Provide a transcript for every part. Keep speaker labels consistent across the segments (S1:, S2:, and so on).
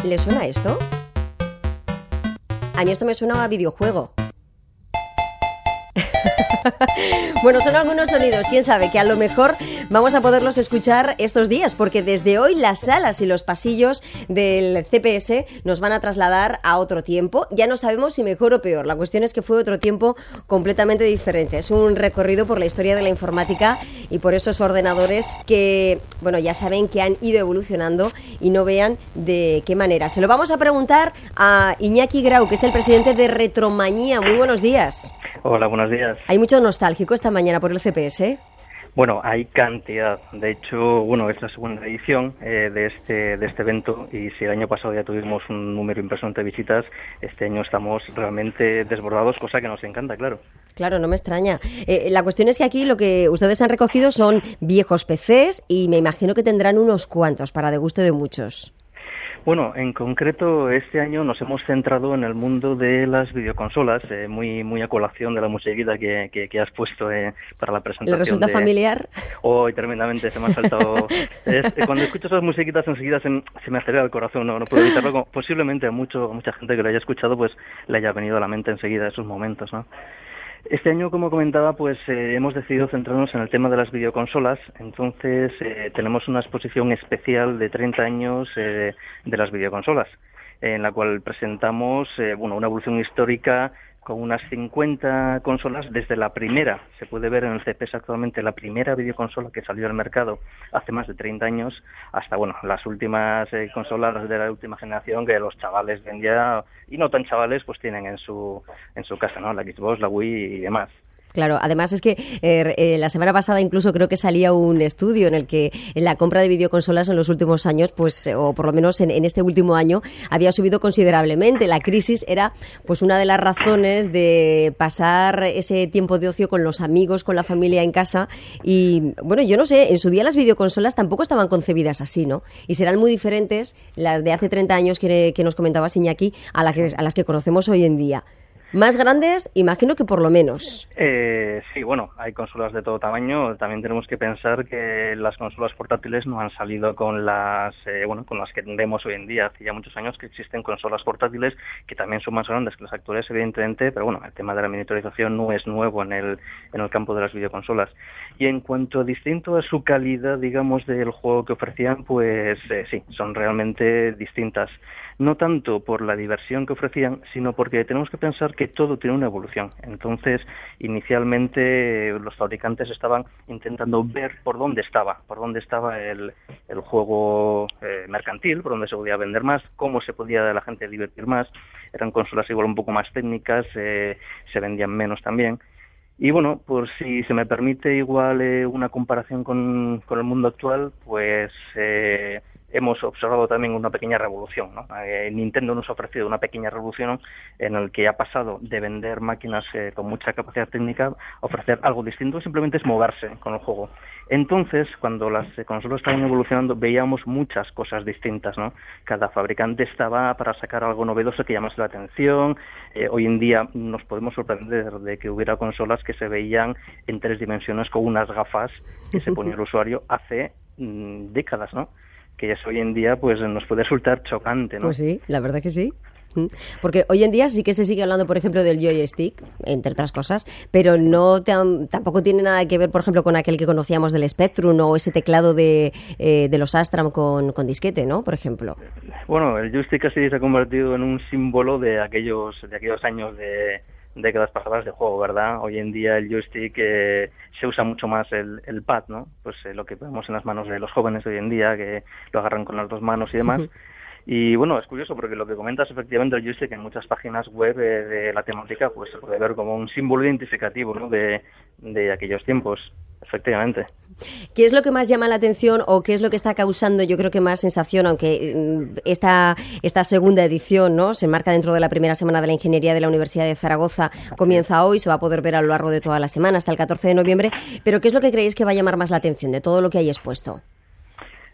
S1: ¿Le suena esto? A mí esto me suena a videojuego. Bueno, son algunos sonidos, quién sabe, que a lo mejor vamos a poderlos escuchar estos días, porque desde hoy las salas y los pasillos del CPS nos van a trasladar a otro tiempo. Ya no sabemos si mejor o peor, la cuestión es que fue otro tiempo completamente diferente. Es un recorrido por la historia de la informática y por esos ordenadores que, bueno, ya saben que han ido evolucionando y no vean de qué manera. Se lo vamos a preguntar a Iñaki Grau, que es el presidente de Retromanía. Muy buenos días.
S2: Hola, buenos días.
S1: ¿Hay mucho nostálgico esta mañana por el CPS?
S2: Bueno, hay cantidad. De hecho, bueno, es la segunda edición de este evento, y si el año pasado ya tuvimos un número impresionante de visitas, este año estamos realmente desbordados, cosa que nos encanta, claro.
S1: Claro, no me extraña. La cuestión es que aquí lo que ustedes han recogido son viejos PCs y me imagino que tendrán unos cuantos para de gusto de muchos.
S2: Bueno, en concreto este año nos hemos centrado en el mundo de las videoconsolas, muy a colación de la musiquita que has puesto para la presentación.
S1: ¿Le resulta familiar?
S2: Tremendamente, se me ha saltado. Cuando escucho esas musiquitas enseguida se me acelera el corazón, no puedo evitarlo. Posiblemente a mucha gente que lo haya escuchado pues le haya venido a la mente enseguida esos momentos, ¿no? Este año, como comentaba, pues hemos decidido centrarnos en el tema de las videoconsolas. Entonces tenemos una exposición especial de 30 años de las videoconsolas, en la cual presentamos una evolución histórica con unas 50 consolas desde la primera. Se puede ver en el CPS actualmente la primera videoconsola que salió al mercado hace más de 30 años, hasta las últimas consolas de la última generación que los chavales ven ya, y no tan chavales, pues tienen en su casa, ¿no? La Xbox, la Wii y demás.
S1: Claro, además es que la semana pasada incluso creo que salía un estudio en el que la compra de videoconsolas en los últimos años, pues, o por lo menos en este último año, había subido considerablemente. La crisis era pues una de las razones de pasar ese tiempo de ocio con los amigos, con la familia en casa. Y bueno, yo no sé, en su día las videoconsolas tampoco estaban concebidas así, ¿no? Y serán muy diferentes las de hace 30 años que nos comentaba Iñaki a las que conocemos hoy en día. Más grandes, imagino que por lo menos.
S2: Sí, bueno, hay consolas de todo tamaño. También tenemos que pensar que las consolas portátiles no han salido con las que vemos hoy en día. Hace ya muchos años que existen consolas portátiles que también son más grandes que las actuales, evidentemente, pero bueno, el tema de la miniaturización no es nuevo en el campo de las videoconsolas. Y en cuanto a distinto a su calidad, digamos, del juego que ofrecían, pues sí, son realmente distintas. No tanto por la diversión que ofrecían, sino porque tenemos que pensar que todo tiene una evolución. Entonces, inicialmente los fabricantes estaban intentando ver por dónde estaba el juego mercantil, por dónde se podía vender más, cómo se podía la gente divertir más. Eran consolas igual un poco más técnicas, se vendían menos también. Y bueno, por si se me permite igual una comparación con el mundo actual, pues hemos observado también una pequeña revolución, ¿no? Nintendo nos ha ofrecido una pequeña revolución en el que ha pasado de vender máquinas con mucha capacidad técnica a ofrecer algo distinto, simplemente es moverse con el juego. Entonces, cuando las consolas estaban evolucionando, veíamos muchas cosas distintas, ¿no? Cada fabricante estaba para sacar algo novedoso que llamase la atención. Hoy en día nos podemos sorprender de que hubiera consolas que se veían en 3 dimensiones con unas gafas que se ponía el usuario hace décadas, ¿no? Que eso hoy en día pues nos puede resultar chocante, ¿no?
S1: Pues sí, la verdad que sí. Porque hoy en día sí que se sigue hablando, por ejemplo, del joystick, entre otras cosas, pero tampoco tiene nada que ver, por ejemplo, con aquel que conocíamos del Spectrum o ese teclado de los Astram con disquete, ¿no? Por ejemplo.
S2: Bueno, el joystick casi se ha convertido en un símbolo de aquellos años de décadas pasadas de juego, ¿verdad? Hoy en día el joystick se usa mucho más el pad, ¿no? Pues lo que vemos en las manos de los jóvenes hoy en día, que lo agarran con las 2 manos y demás. Y bueno, es curioso porque lo que comentas, efectivamente, el joystick en muchas páginas web de la temática pues se puede ver como un símbolo identificativo, ¿no? de aquellos tiempos, efectivamente.
S1: ¿Qué es lo que más llama la atención o qué es lo que está causando, yo creo que más sensación, aunque esta segunda edición, ¿no? Se enmarca dentro de la primera semana de la Ingeniería de la Universidad de Zaragoza, comienza hoy, se va a poder ver a lo largo de toda la semana hasta el 14 de noviembre, pero ¿qué es lo que creéis que va a llamar más la atención de todo lo que hay expuesto?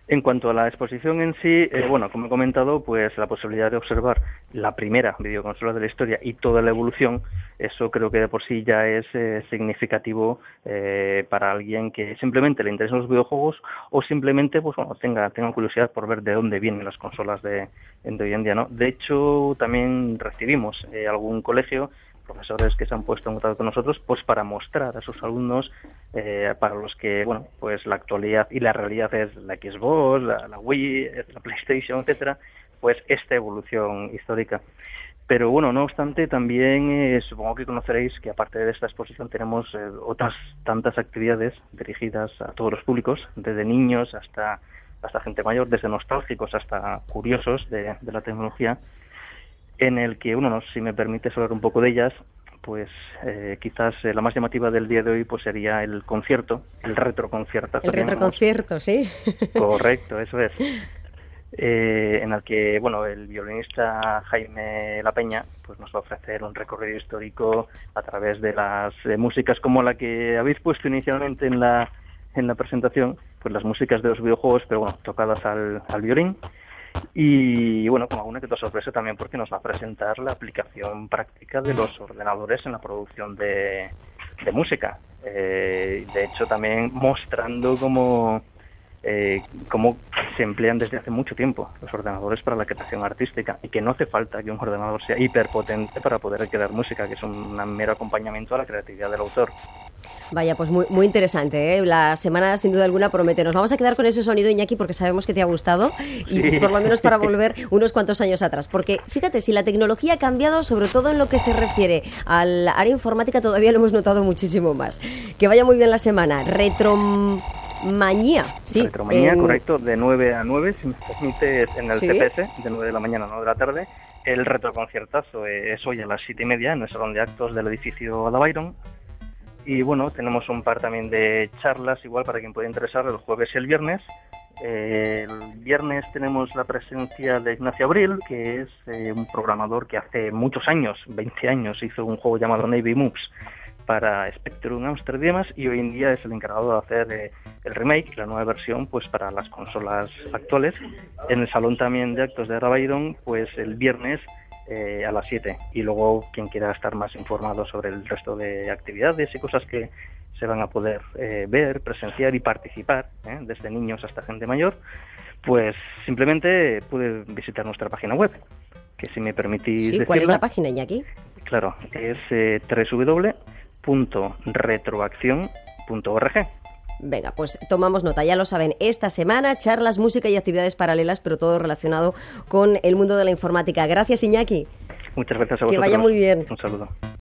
S2: En cuanto a la exposición en sí, bueno, como he comentado, pues la posibilidad de observar la primera videoconsola de la historia y toda la evolución, eso creo que de por sí ya es significativo para alguien que simplemente le interesen los videojuegos o simplemente, pues bueno, tenga curiosidad por ver de dónde vienen las consolas de hoy en día, ¿no? De hecho, también recibimos algún colegio, profesores que se han puesto en contacto con nosotros, pues para mostrar a sus alumnos, para los que, bueno, pues la actualidad y la realidad es la Xbox, la Wii, la PlayStation, etcétera, pues esta evolución histórica. Pero bueno, no obstante, también supongo que conoceréis que aparte de esta exposición tenemos otras tantas actividades dirigidas a todos los públicos, desde niños hasta gente mayor, desde nostálgicos hasta curiosos de la tecnología, en el que, bueno, si me permites hablar un poco de ellas, pues quizás la más llamativa del día de hoy pues sería el concierto, el retroconcierto.
S1: El retroconcierto, sí.
S2: Correcto, eso es. En el que, bueno, el violinista Jaime La Peña pues nos va a ofrecer un recorrido histórico a través de las músicas como la que habéis puesto inicialmente en la presentación, pues las músicas de los videojuegos, pero bueno, tocadas al violín. Y bueno, con alguna que otra sorpresa también, porque nos va a presentar la aplicación práctica de los ordenadores en la producción de música. De hecho, también mostrando cómo se emplean desde hace mucho tiempo los ordenadores para la creación artística y que no hace falta que un ordenador sea hiperpotente para poder crear música, que es un mero acompañamiento a la creatividad del autor.
S1: Vaya, pues muy interesante, ¿eh? La semana sin duda alguna promete. Nos vamos a quedar con ese sonido, Iñaki, porque sabemos que te ha gustado y sí, por lo menos para volver unos cuantos años atrás. Porque fíjate, si la tecnología ha cambiado, sobre todo en lo que se refiere al área informática, todavía lo hemos notado muchísimo más. Que vaya muy bien la semana. Retromanía, sí.
S2: Retromanía, correcto, de 9 a 9, si me permite, en el
S1: ¿sí?
S2: TPS, de 9 de la mañana a 9 de la tarde. El retroconciertazo es hoy a las 7:30 en el salón de actos del edificio Ada Byron. Y bueno, tenemos un par también de charlas, igual para quien pueda interesar, el jueves y el viernes. El viernes tenemos la presencia de Ignacio Abril, que es un programador que hace muchos años, 20 años, hizo un juego llamado Navy Moves para Spectrum Amstrad y hoy en día es el encargado de hacer el remake, la nueva versión, pues para las consolas actuales. En el salón también de actos de Ada Byron, pues el viernes a las 7, y luego quien quiera estar más informado sobre el resto de actividades y cosas que se van a poder ver, presenciar y participar, desde niños hasta gente mayor, pues simplemente puede visitar nuestra página web, que si me permitís
S1: sí,
S2: decirla,
S1: ¿cuál es la página, Iñaki?
S2: Claro, es www.retroaccion.org.
S1: Venga, pues tomamos nota, ya lo saben, esta semana charlas, música y actividades paralelas, pero todo relacionado con el mundo de la informática. Gracias, Iñaki.
S2: Muchas gracias a vosotros.
S1: Que vaya muy bien.
S2: Un saludo.